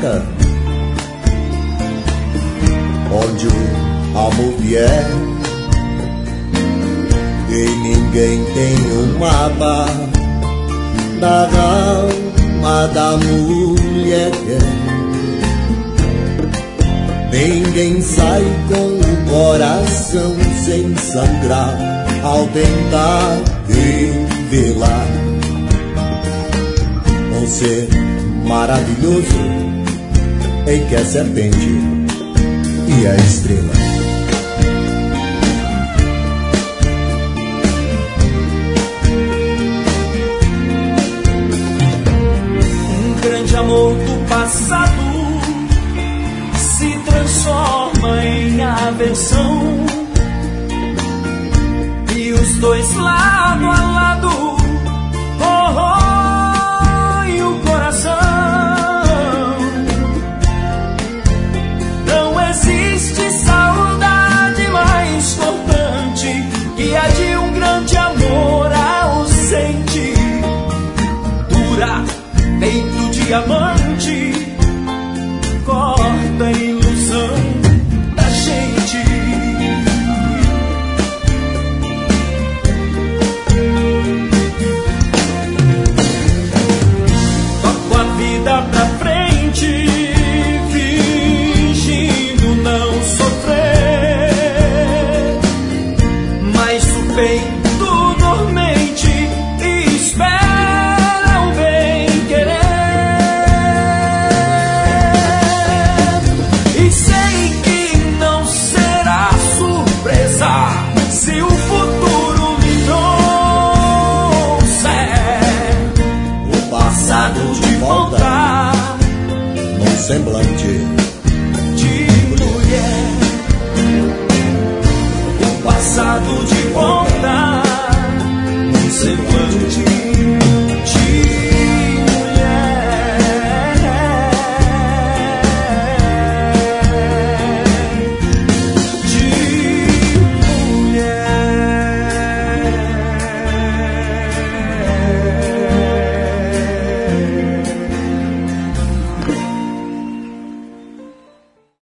estrada, onde o amor vier e ninguém tem um mapa da alma da mulher. Ninguém sai com o coração sem sangrar ao tentar revelar um ser maravilhoso em que é serpente e a estrela. Um grande amor do passado se transforma em aversão, e os dois lado a lado corroem o coração. Não existe saudade mais cortante que a de um grande amor ausente. Dura feito diamante, corta a ilusão da gente. Toco a vida pra frente, fingindo não sofrer, mas o peito dormente espera o bem querer. E sei que não será surpresa se o futuro me trouxer O passado de volta num semblante, de mulher. O passado de volta